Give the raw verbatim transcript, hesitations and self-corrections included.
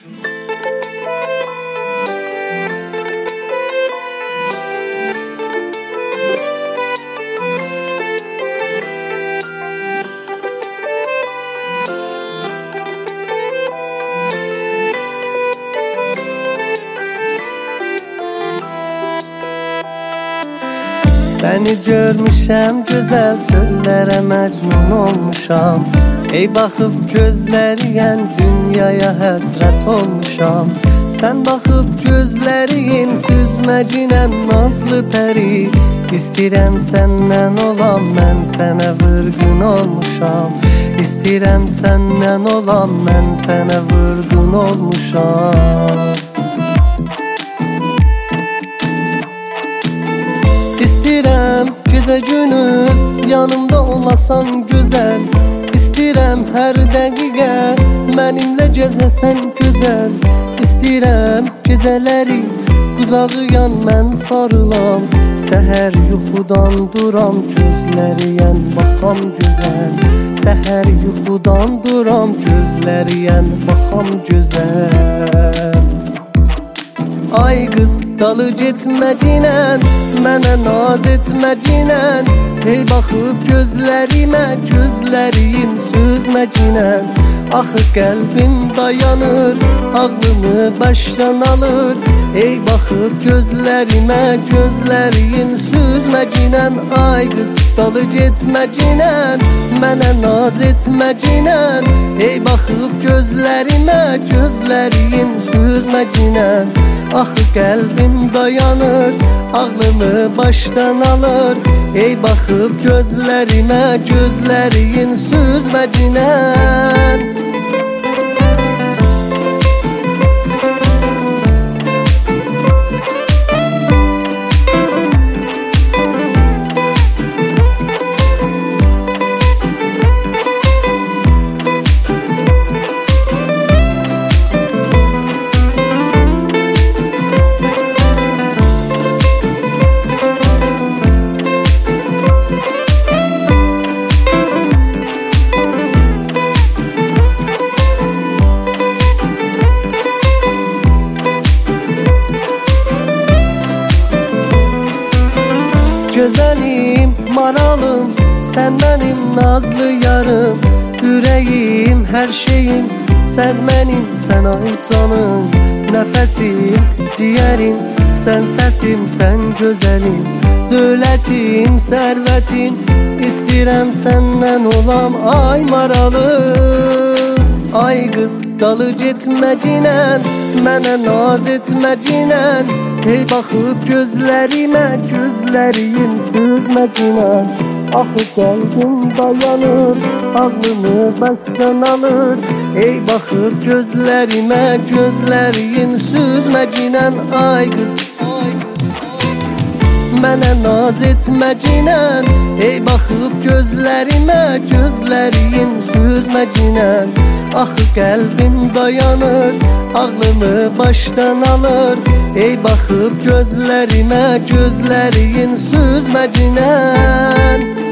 Səni görmüşəm gözəl çöllərə məcnun olmuşam. Ey baxıb gözləriyən dünyaya həsrət olmuşam. Sən baxıb gözləriyin süzməcinən nazlı pəri. İstəyirəm səndən olam, mən sənə vırğın olmuşam. İstəyirəm səndən olam, mən sənə vırğın olmuşam. İstəyirəm gecə günüz yanımda olasan gözəl. İstəyirəm hər dəqiqə mənimlə gəzəsən gözəl. İstəyirəm gecələri qucağıyan mən sarılam. Səhər yuxudan duram gözləriyən baxam gözəl. Səhər yuxudan duram gözləriyən baxam gözəl. Ay qız dalı getməcinən, mənə naz etməcinən. Hey baxıb gözlərimə, gözlərin süzməcinən. Axı qəlbim dayanır, ağlımı başdan alır. Ey baxıb gözlərimə, gözlərin süzməcinən. Ay qız dalı getməcinən, mənə naz etməcinən. Ey baxıb gözlərimə, gözlərin süzməcinən. Axı qəlbim dayanır, ağlımı başdan alır. Ey baxıb gözlərimə, gözlərin süzməcinən. Gözəlim, maralım, sən mənim nazlı yarım. Ürəyim, hər şeyim, sən mənim, sən ait canım. Nəfəsim, ciyərim, sən səsim, sən gözəlim. Dövlətim, sərvətim, istəyirəm səndən olam. Ay maralım, ay qız dalı getməcinən, mənə naz etməcinən. Hey baxıb gözlərimə, gözlərin süzməcinən. Axı qəlbim dayanır, ağlımı başdan alır. Ey baxıb gözlərimə, gözlərin süzməcinən. Ay qız, mənə naz etməcinən. Ey baxıb gözlərimə, gözlərin süzməcinən. Axı qəlbim dayanır, ağlımı başdan alır. Ey baxıb gözlərimə, gözlərin süzməcinən.